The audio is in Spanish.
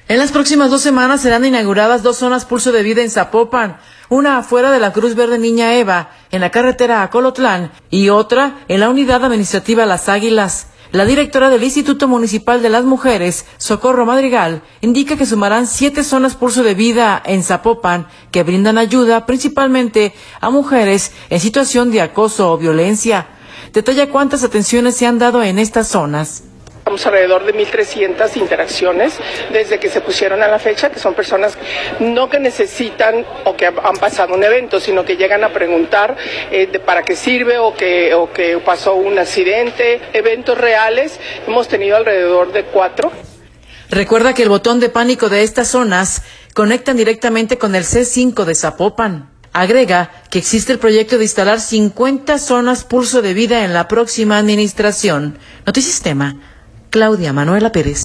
En las próximas 2 semanas serán inauguradas 2 zonas Pulso de Vida en Zapopan, una afuera de la Cruz Verde Niña Eva, en la carretera a Colotlán, y otra en la unidad administrativa Las Águilas. La directora del Instituto Municipal de las Mujeres, Socorro Madrigal, indica que sumarán 7 zonas Pulso de Vida en Zapopan que brindan ayuda principalmente a mujeres en situación de acoso o violencia. Detalla cuántas atenciones se han dado en estas zonas. Estamos alrededor de 1,300 interacciones desde que se pusieron a la fecha, que son personas no que necesitan o que han pasado un evento, sino que llegan a preguntar para qué sirve o que pasó un accidente. Eventos reales hemos tenido alrededor de 4. Recuerda que el botón de pánico de estas zonas conectan directamente con el C5 de Zapopan. Agrega que existe el proyecto de instalar 50 zonas Pulso de Vida en la próxima administración. Notisistema, Claudia Manuela Pérez.